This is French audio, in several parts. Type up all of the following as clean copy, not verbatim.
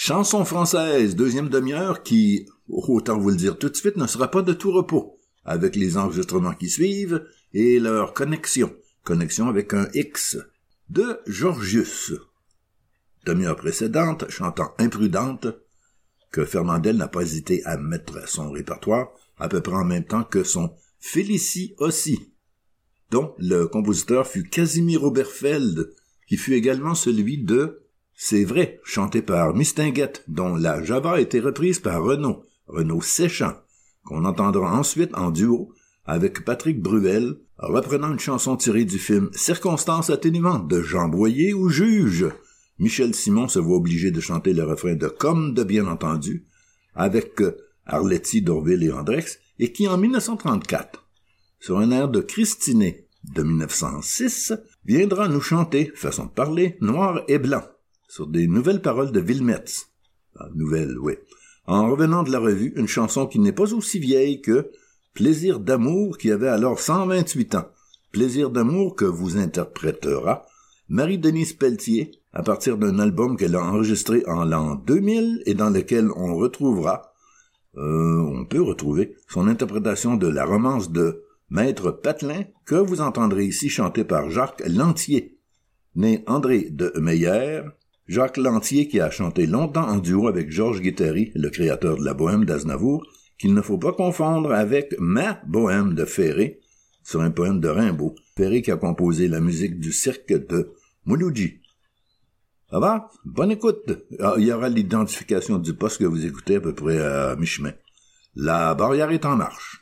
Chanson française, deuxième demi-heure qui, autant vous le dire tout de suite, ne sera pas de tout repos, avec les enregistrements qui suivent et leur connexion avec un X, de Georgius. Demi-heure précédente, chantant Imprudente, que Fernandel n'a pas hésité à mettre à son répertoire, à peu près en même temps que son Félicie aussi, dont le compositeur fut Casimir Oberfeld, qui fut également celui de C'est vrai, chanté par Mistinguett, dont la Java a été reprise par Renaud Séchant, qu'on entendra ensuite en duo avec Patrick Bruel, reprenant une chanson tirée du film Circonstances atténuantes de Jean Boyer ou Juge. Michel Simon se voit obligé de chanter le refrain de Comme de bien entendu, avec Arletty, Dorville et Andrex, et qui en 1934, sur un air de Christinet de 1906, viendra nous chanter, façon de parler, Noir et Blanc, sur des nouvelles paroles de Wilmetz. Nouvelles, oui. En revenant de la revue, une chanson qui n'est pas aussi vieille que Plaisir d'amour, qui avait alors 128 ans. Plaisir d'amour que vous interprétera Marie-Denise Pelletier, à partir d'un album qu'elle a enregistré en l'an 2000 et dans lequel on peut retrouver son interprétation de la romance de Maître Patelin, que vous entendrez ici chanter par Jacques Lantier. Né André de Meyer, Jacques Lantier qui a chanté longtemps en duo avec Georges Guittary, le créateur de la bohème d'Aznavour, qu'il ne faut pas confondre avec Ma bohème de Ferré, sur un poème de Rimbaud. Ferré qui a composé la musique du cirque de Mouloudji. Ça va? Bonne écoute. Il y aura l'identification du poste que vous écoutez à peu près à mi-chemin. La barrière est en marche.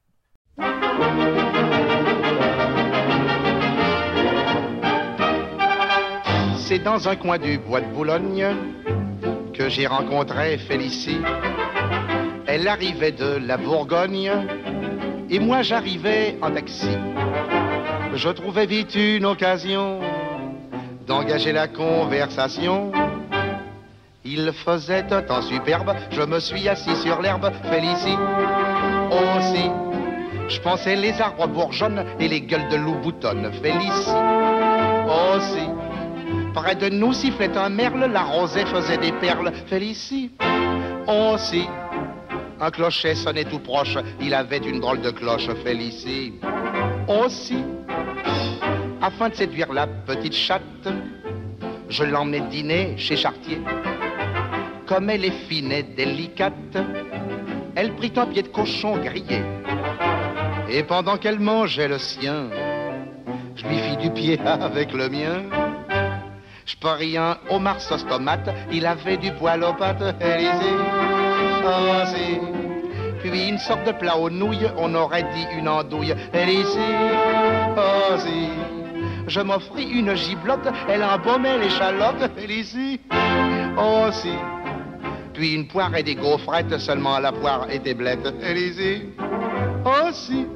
C'est dans un coin du bois de Boulogne que j'ai rencontré Félicie. Elle arrivait de la Bourgogne et moi j'arrivais en taxi. Je trouvais vite une occasion d'engager la conversation. Il faisait un temps superbe, je me suis assis sur l'herbe. Félicie aussi, je pensais les arbres bourgeonnent et les gueules de loup boutonnent. Félicie aussi, près de nous sifflait un merle, la rosée faisait des perles. Félicie aussi, un clocher sonnait tout proche, il avait une drôle de cloche. Félicie aussi, afin de séduire la petite chatte, je l'emmenais dîner chez Chartier. Comme elle est fine et délicate, elle prit un pied de cochon grillé. Et pendant qu'elle mangeait le sien, je lui fis du pied avec le mien. Je parie un homard sauce tomate, il avait du poil aux pattes. Élysée, oh si. Puis une sorte de plat aux nouilles, on aurait dit une andouille. Élysée, oh si. Je m'offris une giblotte, elle embaumait l'échalote. Élysée, oh si. Puis une poire et des gaufrettes, seulement la poire était blette. Élysée, oh si.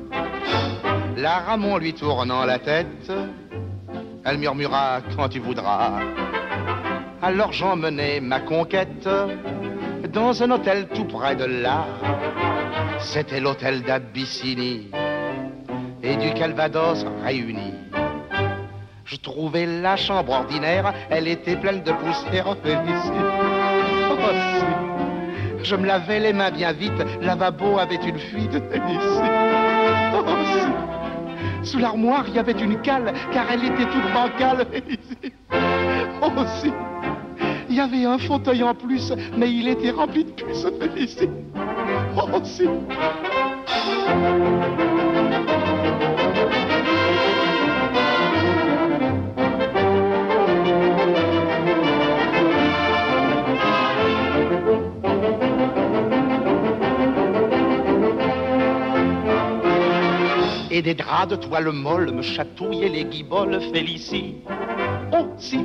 La Ramon lui tournant la tête, elle murmura quand tu voudras. Alors j'emmenai ma conquête dans un hôtel tout près de là. C'était l'hôtel d'Abyssinie et du Calvados réunis. Je trouvais la chambre ordinaire, elle était pleine de poussière. Félicie, oh si. Je me lavais les mains bien vite, le lavabo avait une fuite. Félicie, oh si. Sous l'armoire, il y avait une cale, car elle était toute bancale. Oh si. Il y avait un fauteuil en plus, mais il était rempli de puces. Félicie, oh si. Et des draps de toile molle me chatouillaient les guiboles. Félicie, oh si.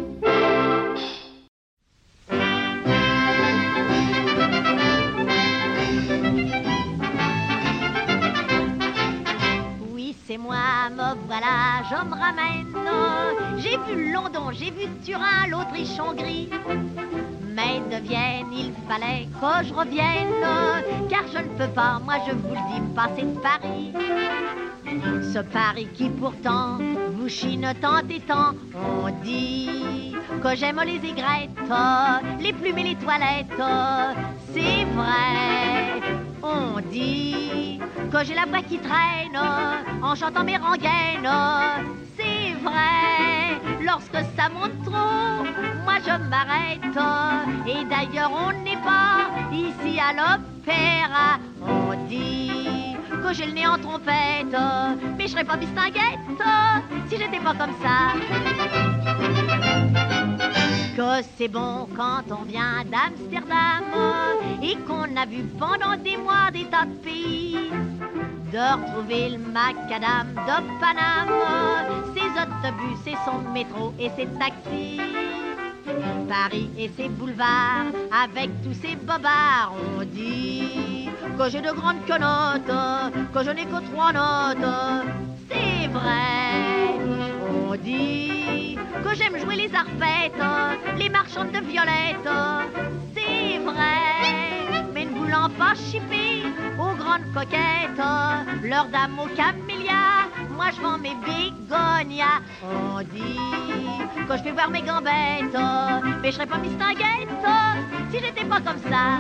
Oui, c'est moi, me voilà, je me ramène. J'ai vu London, j'ai vu Turin, l'Autriche-Hongrie. Mais de Vienne, il fallait que je revienne, car je ne peux pas, moi je vous le dis, passer de Paris. Ce Paris qui pourtant vous vous chine tant et tant. On dit que j'aime les aigrettes, les plumes et les toilettes. C'est vrai. On dit que j'ai la voix qui traîne en chantant mes rengaines. C'est vrai. Lorsque ça monte trop, moi je m'arrête. Et d'ailleurs on n'est pas ici à l'opéra. On dit que j'ai le nez en trompette, mais je serais pas bistinguette si j'étais pas comme ça. Que c'est bon quand on vient d'Amsterdam et qu'on a vu pendant des mois des tas de pays, de retrouver le macadam de Paname, ses autobus et son métro et ses taxis, Paris et ses boulevards avec tous ses bobards. On dit que j'ai de grandes quenottes, que je n'ai que 3 notes. C'est vrai. On dit que j'aime jouer les arpettes, les marchandes de violettes. C'est vrai. Mais ne voulant pas chipper aux grandes coquettes, leurs dames aux camélias, moi je vends mes bégonias. On dit que je fais voir mes gambettes, mais je serais pas mistinguette si j'étais pas comme ça.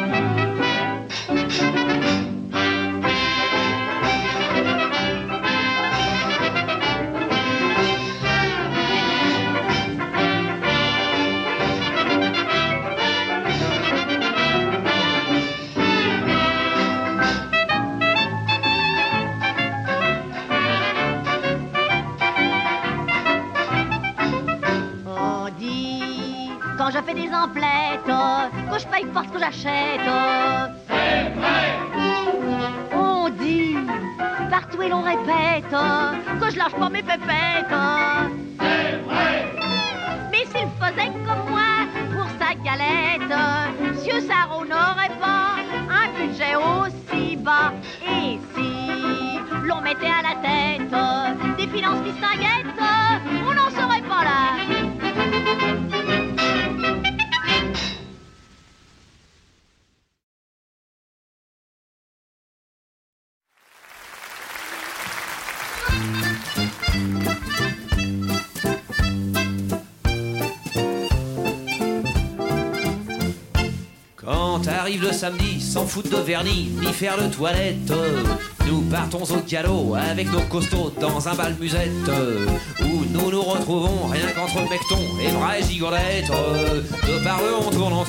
Quand je fais des emplettes, que je paye pas ce que j'achète. C'est vrai. On dit, partout et l'on répète, que je lâche pas mes pépettes. C'est vrai. Mais s'il faisait comme moi pour sa galette, Monsieur Sarro n'aurait pas un budget aussi bas. Et si l'on mettait à la tête des finances distinguettes, on n'en serait pas là. Quand arrive le samedi, sans foutre de vernis, ni faire de toilette, nous partons au galop avec nos costauds dans un bal musette, où nous nous retrouvons rien qu'entre mectons et vraies gigolettes. De par eux on tourne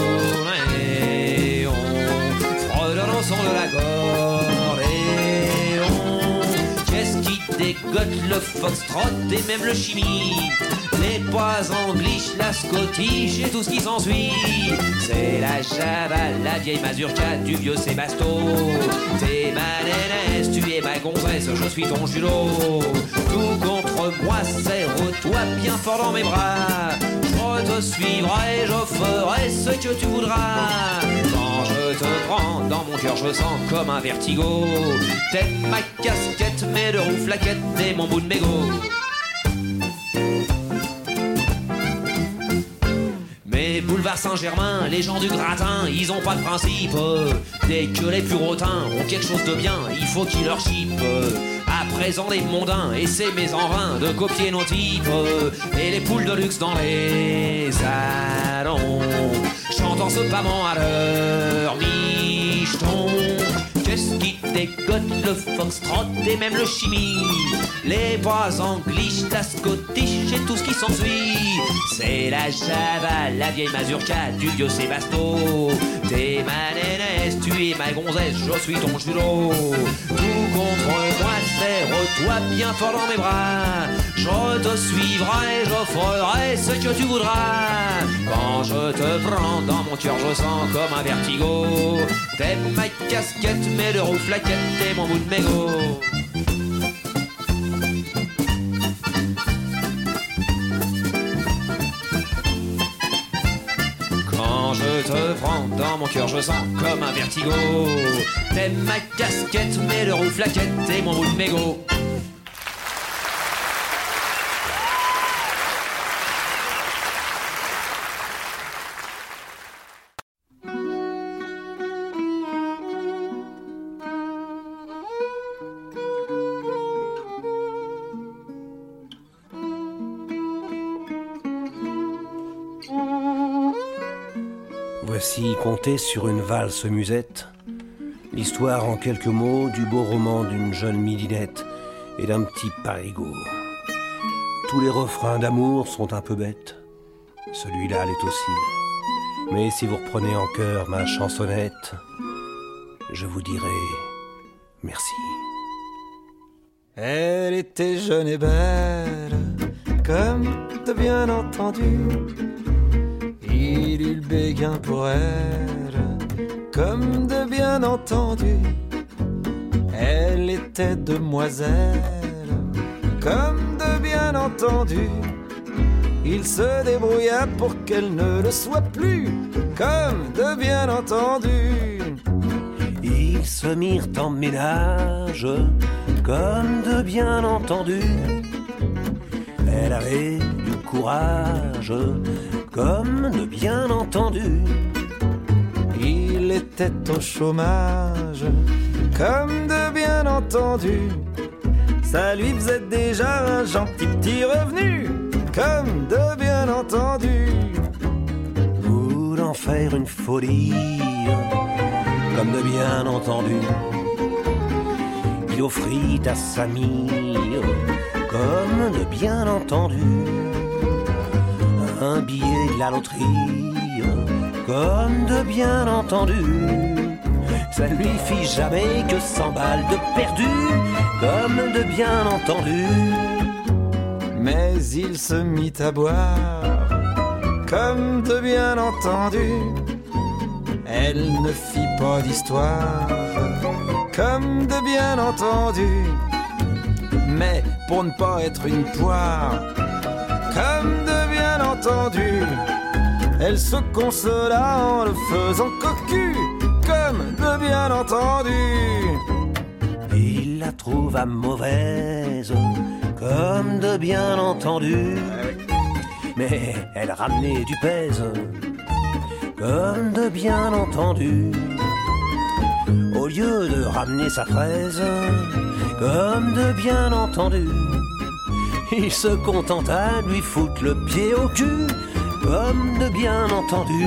et on frôle le son de l'accordéon. Qu'est-ce qui dégote le foxtrot et même le chimie, les pas angliches, la scottiche et tout ce qui s'ensuit. C'est la java, la vieille mazurka du vieux Sébasto. T'es ma nénesse, tu es ma gonzesse, je suis ton julot. Tout contre moi, serre-toi bien fort dans mes bras. Je te suivrai, je ferai ce que tu voudras. Quand je te prends dans mon cœur, je sens comme un vertigo. T'es ma casquette, mes 2 roues flaquettes et mon bout de mégot. Mais boulevard Saint-Germain, les gens du gratin, ils ont pas de principe. Dès que les purotins ont quelque chose de bien, il faut qu'ils leur chipent. À présent les mondains essaient mes envins de copier nos types. Et les poules de luxe dans les salons, chantant ce pament à leur micheton. Qu'est-ce qui dégote le foxtrot et même le chimie, les pas angliches, la scottiche et tout ce qui s'ensuit. C'est la java, la vieille mazurka du vieux Sébasto. T'es ma nénesse, tu es ma gonzesse, je suis ton julot. Tout contre moi, serre-toi bien fort dans mes bras. Je te suivrai, je ferai ce que tu voudras. Quand je te prends dans mon cœur, je sens comme un vertigo. T'es ma casquette, mes 2 roues flaquettes et mon bout de mégot. Quand je te prends dans mon cœur, je sens comme un vertigo. T'es ma casquette, mes 2 roues flaquettes et mon bout de mégot. Voici conté sur une valse musette, l'histoire en quelques mots du beau roman d'une jeune midinette et d'un petit parigot. Tous les refrains d'amour sont un peu bêtes, celui-là l'est aussi. Mais si vous reprenez en cœur ma chansonnette, je vous dirai merci. Elle était jeune et belle, comme de bien entendu. Il eut le béguin pour elle, comme de bien entendu. Elle était demoiselle, comme de bien entendu. Il se débrouilla pour qu'elle ne le soit plus, comme de bien entendu. Ils se mirent en ménage, comme de bien entendu. Elle avait du courage, comme de bien entendu. Il était au chômage, comme de bien entendu. Ça lui faisait déjà un gentil petit revenu, comme de bien entendu. Voulant faire une folie, comme de bien entendu. Il offrit à sa mie, comme de bien entendu, un billet de la loterie, comme de bien entendu. Ça ne lui fit jamais que 100 balles de perdu, comme de bien entendu. Mais il se mit à boire, comme de bien entendu. Elle ne fit pas d'histoire, comme de bien entendu. Mais pour ne pas être une poire, comme de bien entendu, elle se consola en le faisant cocu, comme de bien entendu. Il la trouva mauvaise, comme de bien entendu. Mais elle ramenait du pèse, comme de bien entendu. Au lieu de ramener sa fraise, comme de bien entendu, il se contenta de lui foutre le pied au cul, comme de bien entendu.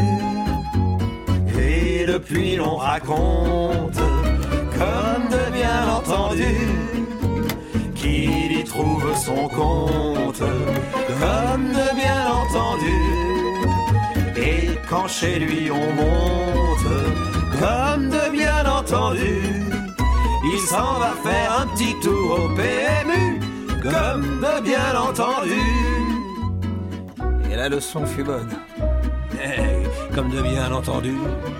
Et depuis l'on raconte, comme de bien entendu, qu'il y trouve son compte, comme de bien entendu. Et quand chez lui on monte, comme de bien entendu, il s'en va faire un petit tour au PMU, comme de bien entendu. Et la leçon fut bonne, comme de bien entendu.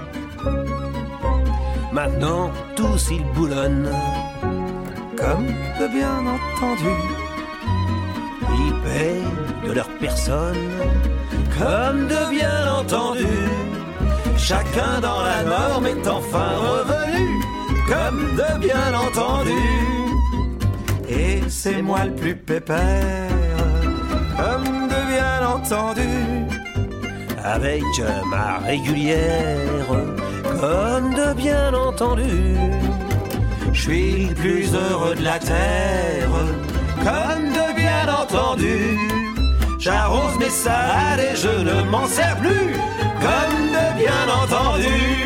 Maintenant, tous ils boulonnent, comme de bien entendu. Ils paient de leur personne, comme de bien entendu. Chacun dans la norme est enfin revenu, comme de bien entendu. Et c'est moi le plus pépère, comme de bien entendu. Avec ma régulière, comme de bien entendu. Je suis le plus heureux de la terre, comme de bien entendu. J'arrose mes salades et je ne m'en sers plus, comme de bien entendu.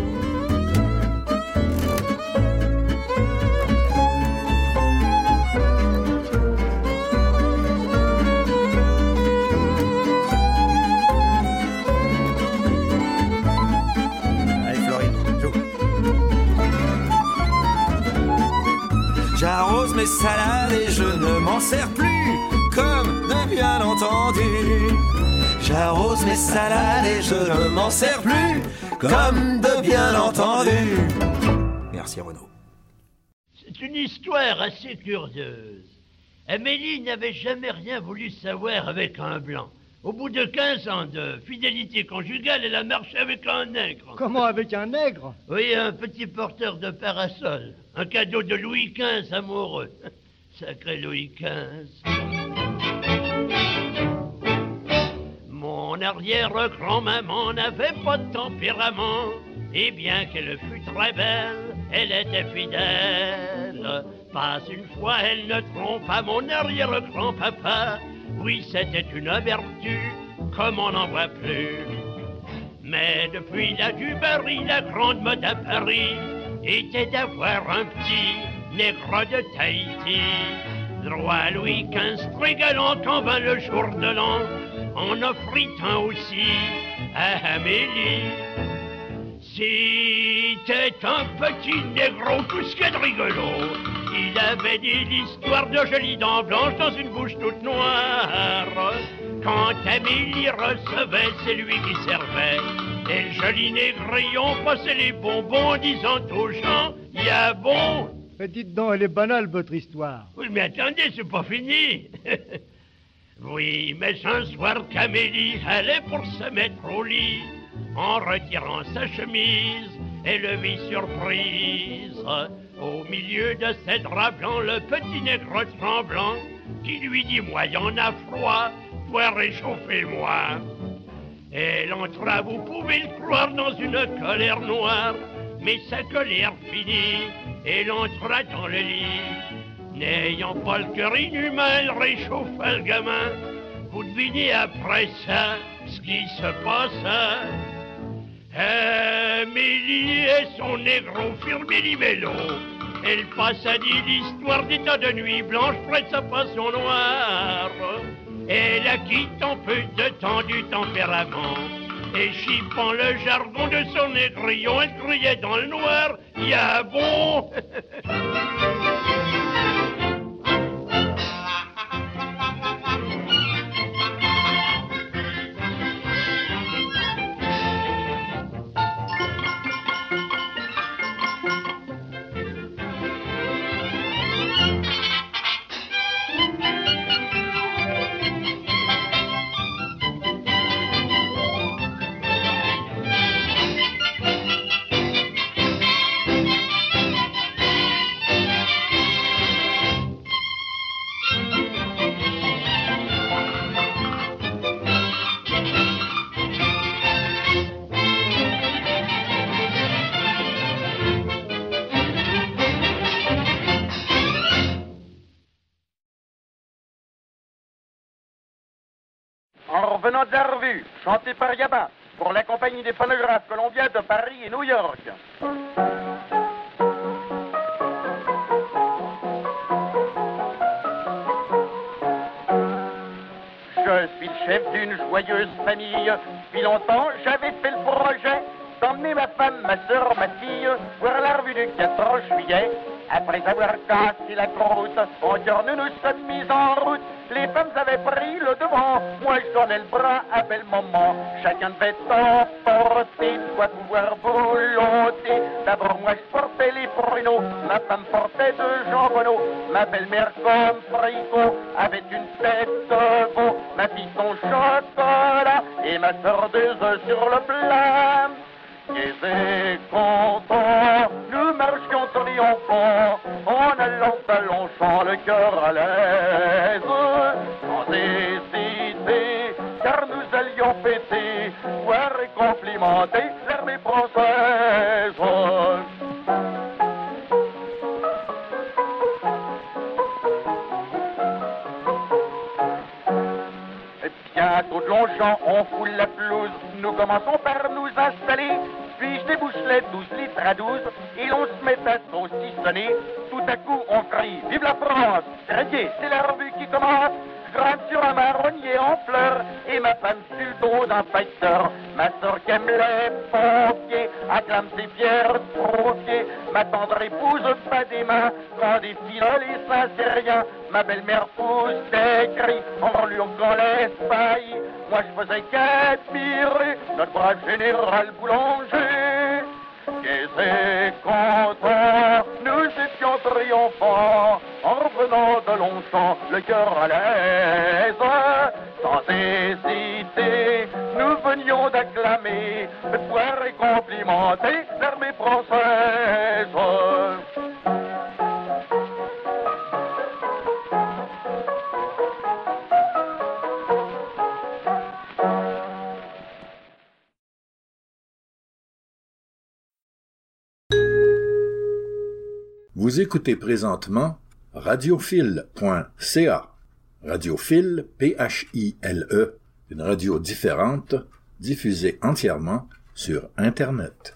J'arrose mes salades et je ne m'en sers plus, comme de bien entendu. J'arrose mes salades et je ne m'en sers plus, comme de bien entendu. Merci Renaud. C'est une histoire assez curieuse. Amélie n'avait jamais rien voulu savoir avec un blanc. Au bout de 15 ans de fidélité conjugale, elle a marché avec un nègre. Comment, avec un nègre? Oui, un petit porteur de parasol. Un cadeau de Louis XV amoureux. Sacré Louis XV. Mon arrière-grand-maman n'avait pas de tempérament. Et bien qu'elle fût très belle, elle était fidèle. Pas une fois elle ne trompa mon arrière-grand-papa. Oui, c'était une vertu, comme on n'en voit plus. Mais depuis la Dubarry, la grande mode à Paris était d'avoir un petit négro de Tahiti. Droit à Louis XV, très galant quand vint le jour de l'an, en offrit un aussi à Amélie. C'était un petit négro tout ce qu'il y a de rigolo. Il avait dit l'histoire de jolies dents blanches dans une bouche toute noire. Quand Amélie recevait, c'est lui qui servait. Et le joli négrillon passait les bonbons en disant aux gens, y a bon. Dites donc, elle est banale, votre histoire. Oui, mais attendez, c'est pas fini. Oui, mais un soir qu'Amélie allait pour se mettre au lit, en retirant sa chemise, elle vit surprise. Au milieu de ses draps blancs, le petit nègre tremblant, qui lui dit, moi, y en a froid, toi réchauffez-moi. Elle entra, vous pouvez le croire, dans une colère noire, mais sa colère finie, elle entra dans le lit. N'ayant pas le cœur inhumain, elle réchauffa le gamin. Vous devinez après ça ce qui se passa. Amélie et son négro firent méli-mélo. Elle passa dit l'histoire des tas de nuits blanches près de sa passion noire. Elle acquitte en peu de temps du tempérament. Et chiffant le jargon de son négrillon, elle criait dans le noir, y a bon. En revenant de la revue, chanté par Gabin, pour la compagnie des phonographes colombiens de Paris et New York. Je suis le chef d'une joyeuse famille. Depuis longtemps, j'avais fait le projet d'emmener ma femme, ma soeur, ma fille voir la revue du 14 juillet. Après avoir cassé la croûte, en cœur nous nous sommes mis en route. Les femmes avaient pris le devant, moi je donnais le bras à bel moment. Chacun devait emporter, doit pouvoir volonter. D'abord moi je portais les pruneaux, ma femme portait deux jambonneaux. Ma belle-mère comme fricot avait une tête de veau. Ma fille son chocolat et ma soeur deux œufs sur le plat. Et contents, nous marchions triomphants, en allant à Longchamp, le cœur à l'aise, sans hésiter, car nous allions fêter, voir et complimenter l'armée française. Bientôt de Longchamp, on foule la pelouse, nous commençons par nous installer. Puis je débouche les 12 litres à 12 et l'on se met à saucissonner. Tout à coup, on crie « Vive la France !» Crédier, c'est la revue qui commence. Je grimpe sur un marronnier en fleurs et ma femme sur le dos d'un fighter. Ma soeur qui aime les pompiers acclame ses fiers trophées. Ma tendre épouse pas des mains quand défilent les Saint-Syriens. Ma belle-mère pousse des cris en lui quand les failles. Moi je faisais qu'admirer notre brave général Boulanger. Et c'est content, nous étions triomphants, en revenant de Longchamp, le cœur à l'aise. Sans hésiter, nous venions d'acclamer, de pouvoir et complimenter l'armée française. Vous écoutez présentement radiophile.ca. Radiophile, P-H-I-L-E, une radio différente, diffusée entièrement sur Internet.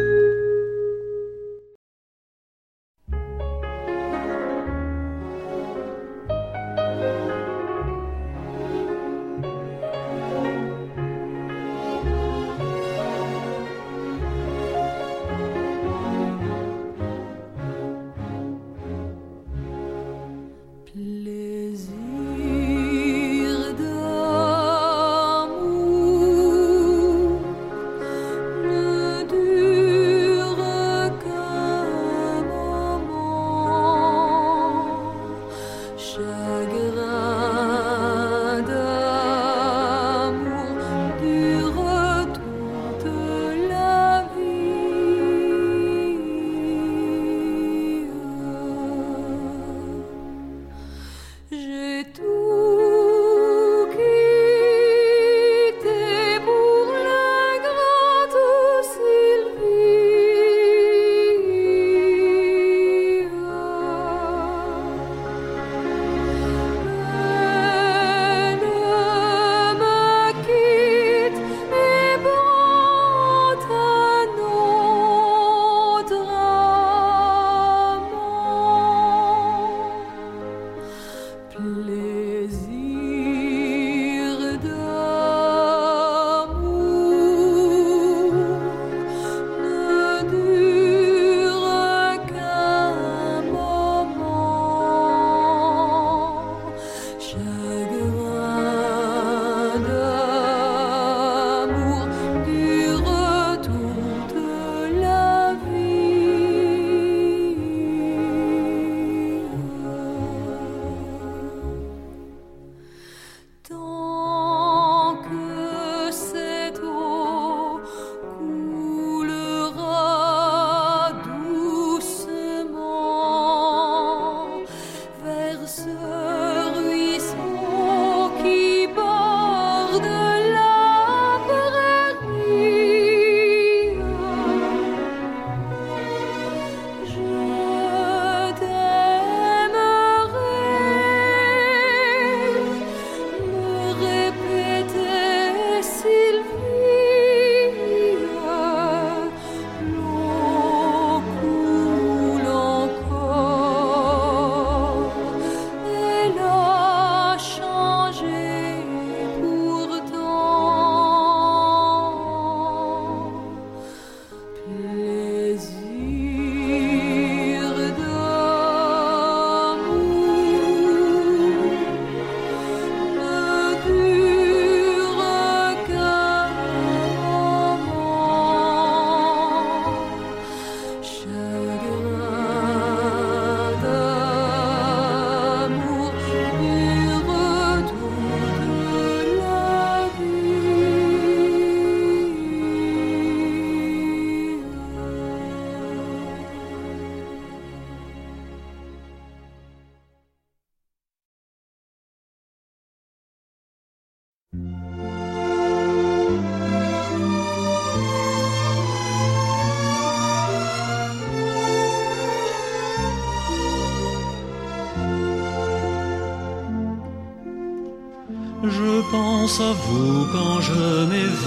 Je pense à vous quand je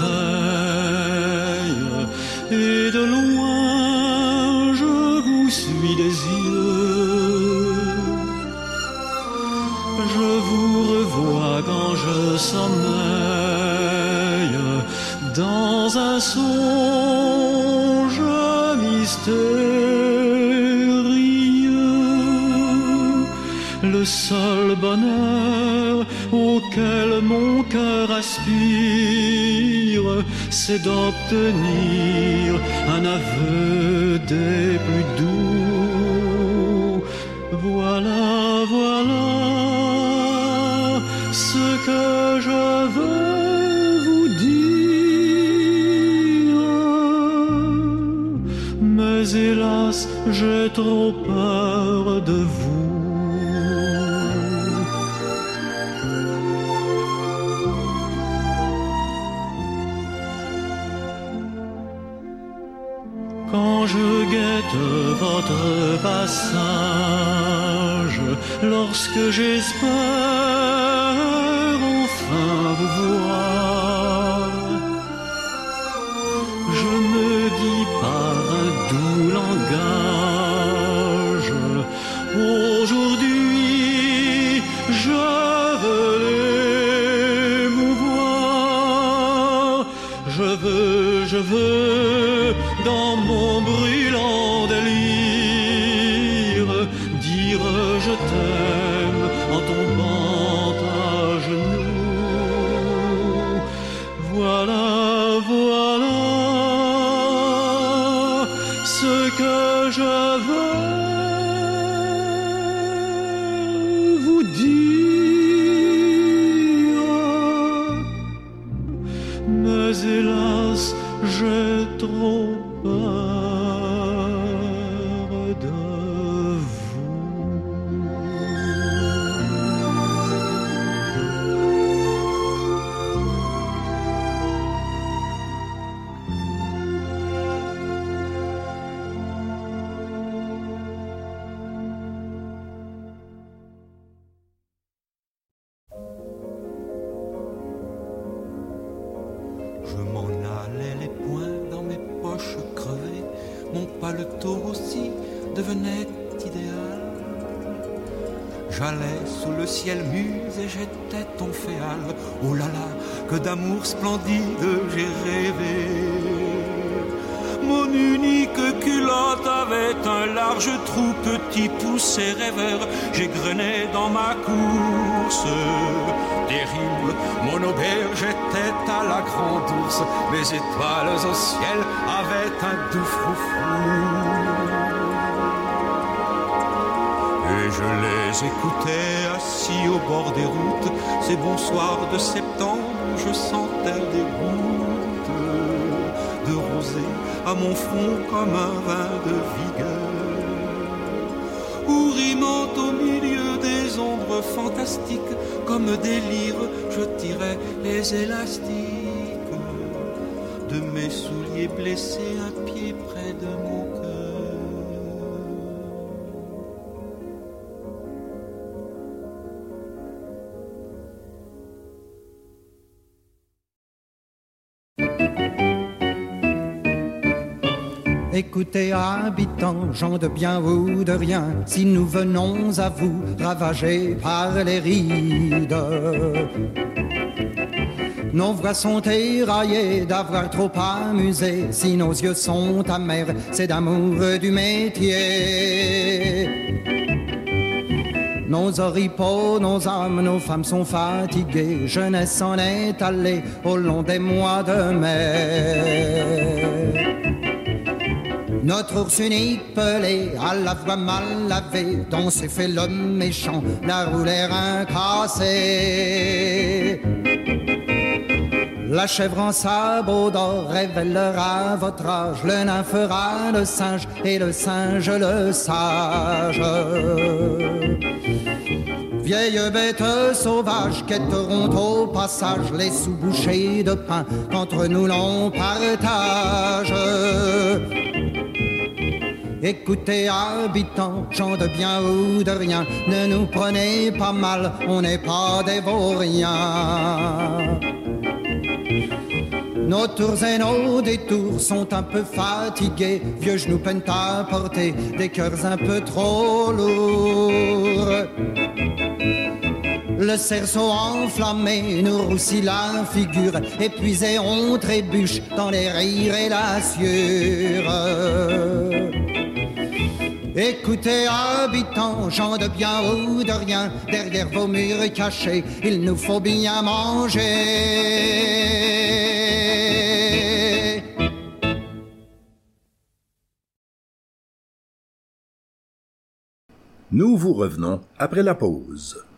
m'éveille, et de loin je vous suis des yeux. Je vous revois quand je sommeille, dans un songe mystérieux. Le seul bonheur auquel mon cœur aspire, c'est d'obtenir un aveu des plus doux. Voilà, voilà ce que je veux vous dire, mais hélas, j'ai trop peur de vous. Quand je guette votre passage, lorsque j'espère enfin vous voir, je me dis par un doux langage, aujourd'hui je veux l'émouvoir, je veux dans mon brûlant délire dire je t'aime en tombant à genoux. Voilà ce que je veux vous dire, mais hélas, j'ai trop peur de Je m'en allais les poings dans mes poches crevées, mon paletot aussi devenait idéal. J'allais sous le ciel muse et j'étais ton féal. Oh là là, que d'amour splendide j'ai rêvé. Mon unique culotte avait un large trou, petit poussé rêveur, j'égrenais dans ma course. Terrible, mon auberge était à la grande ours, mes étoiles au ciel avaient un doux froufrou. Et je les écoutais assis au bord des routes, ces bons soirs de septembre où je sentais des gouttes de rosée à mon front comme un vin de vigueur. Ou rimant au milieu des ombres fantastiques, comme des lyres, je tirais les élastiques de mes souliers blessés, un pied près de mon cœur. Écoutez, habitants, gens de bien ou de rien, si nous venons à vous ravagés par les rides, nos voix sont éraillées d'avoir trop amusé. Si nos yeux sont amers, c'est d'amour du métier. Nos oripeaux, nos âmes, nos femmes sont fatiguées. Jeunesse s'en est allée au long des mois de mai. Notre ours unique pelé, à la voix mal lavée, dont s'est fait l'homme méchant, la roue les reins cassés. La chèvre en sabot d'or révélera votre âge, le nain fera le singe et le singe le sage. Vieilles bêtes sauvages quêteront au passage les sous-bouchées de pain qu'entre nous l'on partage. Écoutez, habitants, gens de bien ou de rien, ne nous prenez pas mal, on n'est pas des vauriens. Nos tours et nos détours sont un peu fatigués, vieux genoux peinent à porter des cœurs un peu trop lourds. Le cerceau enflammé nous roussit la figure, épuisé on trébuche dans les rires et la sueur. Écoutez, habitants, gens de bien ou de rien, derrière vos murs cachés, il nous faut bien manger. Nous vous revenons après la pause.